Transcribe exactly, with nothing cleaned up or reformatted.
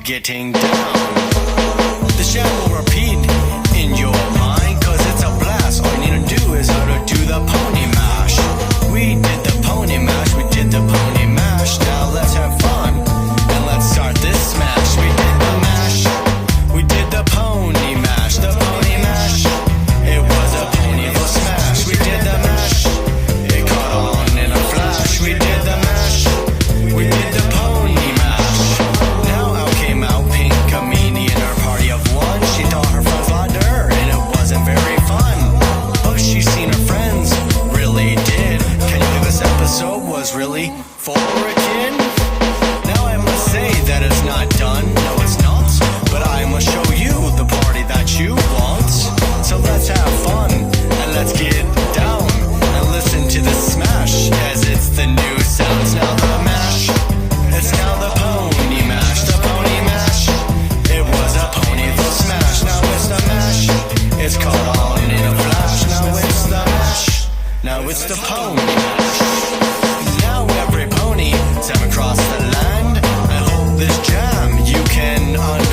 getting down. The jam will repeat in your mind, cause it's a blast. All you need to do is how to do the pony mash. We did the pony mash, we did the pony mash. Now let's have fun, and let's start this smash. We did the mash, we did the pony mash, the pony mash. It was a ponyville smash. We did the mash, it caught on in a flash. We did the mash, we did the pony mash. Now out came out Pink Kamini in her party of one. She thought her friends lied to her, and it wasn't very fun. But she seen her friends really did. Can you believe this episode was really for a kid? Now I must say that it's not done, no it's not. But I must show you the party that you want. So let's have fun, and let's get down, and listen to the smash, as it's the new sounds. Now the mash, it's now the pony mash, the pony mash. It was a ponyville smash, now it's the mash. It's caught on in a flash, now it's the mash. Now it's the pony mash. Now every pony, seven across the land. I hope this jam you can understand.